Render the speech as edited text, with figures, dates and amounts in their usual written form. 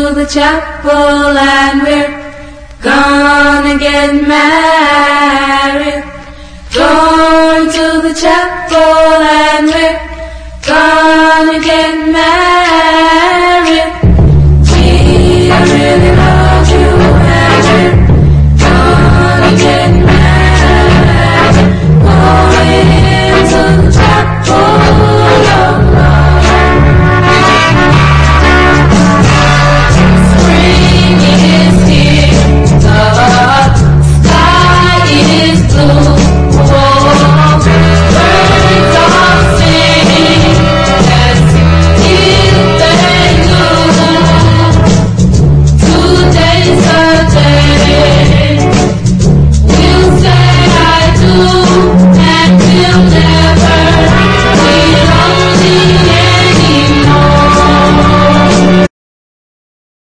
the chapel and we're gonna get married. Going to the chapel and we're gonna get married.